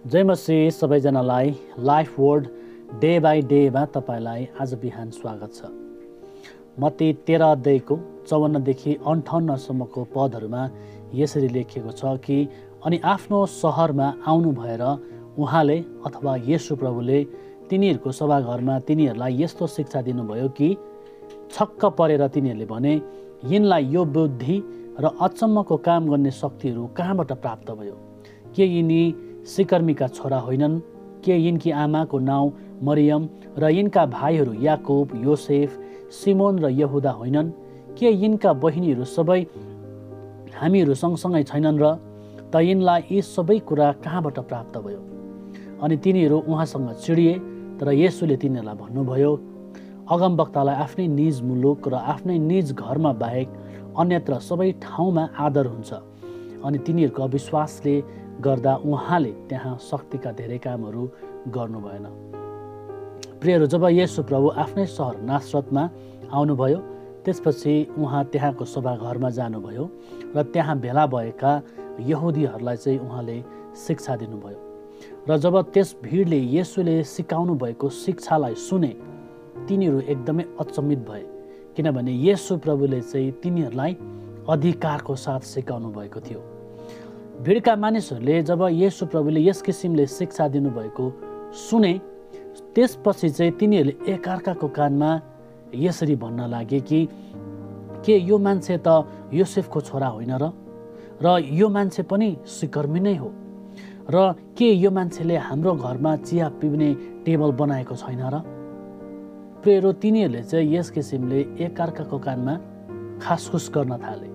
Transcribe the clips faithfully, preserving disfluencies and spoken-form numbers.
जय मसीह सबैजनालाई life word day by डेमा तपाईलाई आज बिहान स्वागत छ। मत्ती तेह्र अध्यायको चौवन्नदेखि अन्ठाउन्नसम्मको पदहरूमा यसरी लेखिएको छ कि अनि आफ्नो सहरमा आउनु भएर उहाँले अथवा येशू प्रभुले तिनीहरूको सभाघरमा तिनीहरूलाई यस्तो शिक्षा दिनुभयो कि छक्क परेर तिनीहरूले भने, यिनलाई यो बुद्धि र अचम्मको काम गर्ने शक्तिहरू कहाँबाट प्राप्त भयो? के यिनी सिकर्मीका छोरा होइनन्? के यिनकी आमाको नाउँ मरियम र यिनका भाइहरू याकोब, योसेफ, सिमोन र यहुदा होइनन्? के यिनका बहिनीहरू सबै हामीहरू सँगसँगै छैनन् र? त यिनलाई यी सबै कुरा कहाँबाट प्राप्त भयो? अनि तिनीहरू उहाँसँग चिडिए। तर येशूले तिनीहरूलाई भन्नुभयो, अगमवक्तालाई आफ्नै निज मुलुक र आफ्नै निज घरमा बाहेक अन्यत्र सबै ठाउँमा आदर हुन्छ। अनि तिनीहरूको अविश्वासले गर्दा उहाँले त्यहाँ शक्तिका धेरै कामहरू गर्नु भएन। प्रियहरू, जब येशू प्रभु आफ्नै सहर नासरतमा आउनुभयो त्यसपछि उहाँ त्यहाँको सभाघरमा जानुभयो र त्यहाँ भेला भएका यहुदीहरूलाई चाहिँ उहाँले शिक्षा दिनुभयो। र जब त्यस भिडले येशूले सिकाउनु भएको शिक्षालाई सुने तिनीहरू एकदमै अचम्मित भए, किनभने येशू प्रभुले चाहिँ तिनीहरूलाई अधिकारको साथ सिकाउनु भएको थियो। भिडका मानिसहरूले जब येशू प्रभुले यस किसिमले शिक्षा दिनुभएको सुने त्यसपछि चाहिँ तिनीहरूले एकअर्काको कानमा यसरी भन्न लागे कि के यो मान्छे त योसेफको छोरा होइन र? र यो मान्छे पनि सिकर्मी नै हो र के यो मान्छेले हाम्रो घरमा चिया पिउने टेबल बनाएको छैन र? प्रियहरू, तिनीहरूले चाहिँ यस किसिमले एकअर्काको कानमा खासखुस गर्न थाले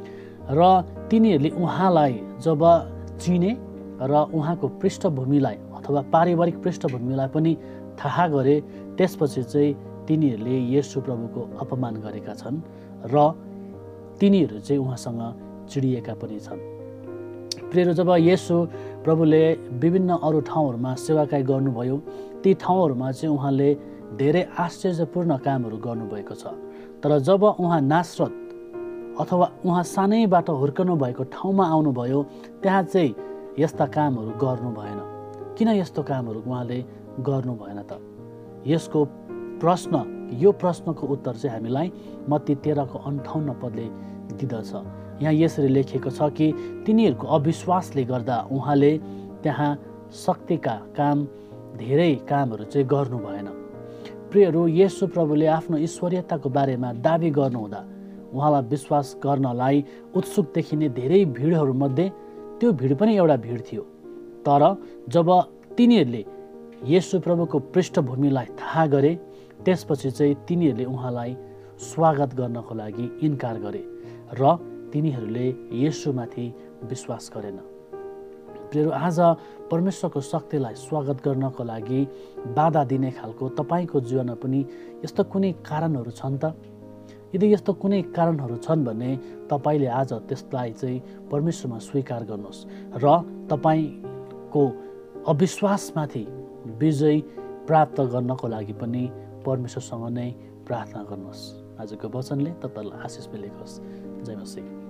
र तिनीहरूले उहाँलाई जब चिने र उहाँको पृष्ठभूमिलाई अथवा पारिवारिक पृष्ठभूमिलाई पनि थाहा गरे त्यसपछि चाहिँ तिनीहरूले येशू प्रभुको अपमान गरेका छन् र तिनीहरू चाहिँ उहाँसँग चिडिएका पनि छन्। प्रियहरू, जब येशू प्रभुले विभिन्न अरू ठाउँहरूमा सेवाकाई गर्नुभयो ती ठाउँहरूमा चाहिँ उहाँले धेरै आश्चर्यपूर्ण कामहरू गर्नुभएको छ। तर जब उहाँ नासरत अथवा उहाँ सानैबाट हुर्कनु भएको ठाउँमा आउनुभयो त्यहाँ चाहिँ यस्ता कामहरू गर्नु भएन। किन यस्तो कामहरू उहाँले गर्नु भएन त? यसको प्रश्न यो प्रश्नको उत्तर चाहिँ हामीलाई मत्ती तेह्रको अन्ठाउन्न पदले दिँदछ। यहाँ यसरी लेखिएको छ कि तिनीहरूको अविश्वासले गर्दा उहाँले त्यहाँ शक्तिका काम धेरै कामहरू चाहिँ गर्नु भएन। प्रियहरू, येशू प्रभुले आफ्नो ईश्वरीयताको बारेमा दाबी गर्नुहुँदा उहाँलाई विश्वास गर्नलाई उत्सुक देखिने धेरै भिडहरूमध्ये त्यो भिड पनि एउटा भिड थियो। तर जब तिनीहरूले येशू प्रभुको पृष्ठभूमिलाई थाहा गरे त्यसपछि चाहिँ तिनीहरूले उहाँलाई स्वागत गर्नको लागि इन्कार गरे र तिनीहरूले येशूमाथि विश्वास गरेन। प्रियहरू, आज परमेश्वरको शक्तिलाई स्वागत गर्नको लागि बाधा दिने खालको तपाईँको जीवनमा पनि यस्तो कुनै कारणहरू छन् त? यदि यस्तो कुनै कारणहरू छन् भने तपाईँले आज त्यसलाई चाहिँ परमेश्वरमा स्वीकार गर्नुहोस् र तपाईँको अविश्वासमाथि विजय प्राप्त गर्नको लागि पनि परमेश्वरसँग नै प्रार्थना गर्नुहोस्। आजको वचनले तपाईँलाई आशिष मिलेकोस्। जय मसीह।